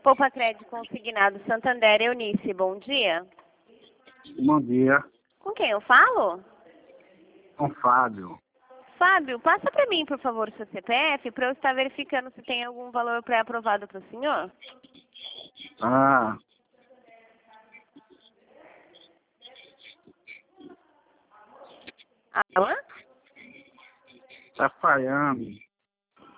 Poupa Crédito Consignado Santander, Eunice, bom dia. Bom dia, Com quem eu falo? com Fábio. Fábio, passa para mim, por favor, o seu CPF, para eu estar verificando se tem algum valor pré-aprovado para o senhor. Ah, Alô? tá falhando.